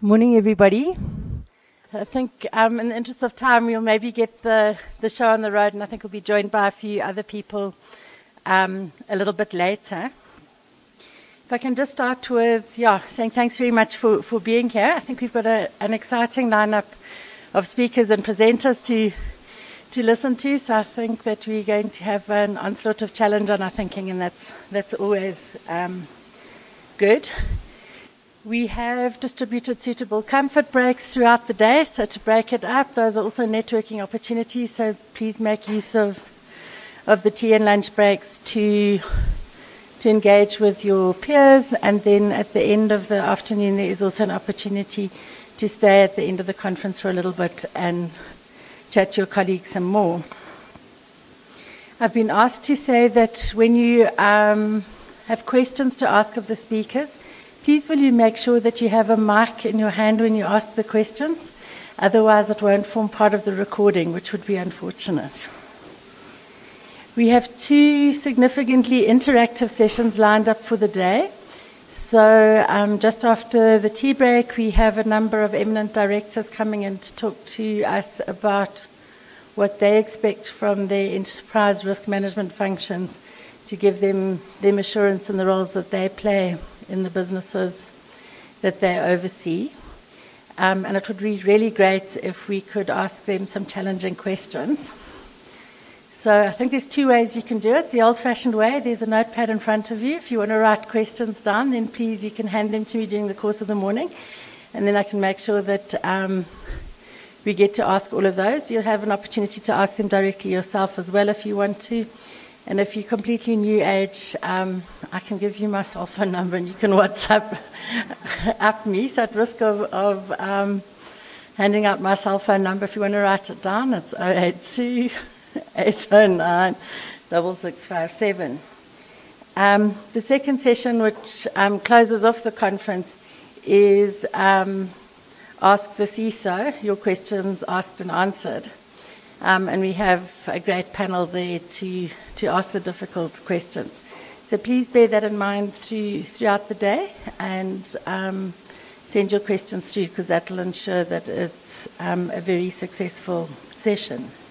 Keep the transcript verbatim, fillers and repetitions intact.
Morning, everybody. I think um, in the interest of time, we'll maybe get the, the show on the road, and I think we'll be joined by a few other people um, a little bit later. If I can just start with, yeah, saying thanks very much for, for being here. I think we've got a, an exciting lineup of speakers and presenters to to listen to, so I think that we're going to have an onslaught of challenge on our thinking, and that's, that's always um, good. We have distributed suitable comfort breaks throughout the day, so to break it up, those are also networking opportunities, so please make use of of the tea and lunch breaks to to engage with your peers, and then at the end of the afternoon there is also an opportunity to stay at the end of the conference for a little bit and chat to your colleagues some more. I've been asked to say that when you um, have questions to ask of the speakers, please will you make sure that you have a mic in your hand when you ask the questions, otherwise it won't form part of the recording, which would be unfortunate. We have two significantly interactive sessions lined up for the day. So um, just after the tea break, we have a number of eminent directors coming in to talk to us about what they expect from their enterprise risk management functions to give them, them assurance in the roles that they play in the businesses that they oversee. Um, and it would be really great if we could ask them some challenging questions. So I think there's two ways you can do it. The old-fashioned way, there's a notepad in front of you. If you want to write questions down, then please you can hand them to me during the course of the morning, and then I can make sure that um, we get to ask all of those. You'll have an opportunity to ask them directly yourself as well if you want to. And if you're completely new age, um, I can give you my cell phone number and you can WhatsApp up me. So at risk of, of um, handing out my cell phone number, if you want to write it down, it's oh eight two, eight oh nine, six six five seven. Um, the second session, which um, closes off the conference, is um, Ask the C I S O, your questions asked and answered. Um, and we have a great panel there to, to ask the difficult questions. So please bear that in mind through, throughout the day, and um, send your questions through, because that will ensure that it's um, a very successful session.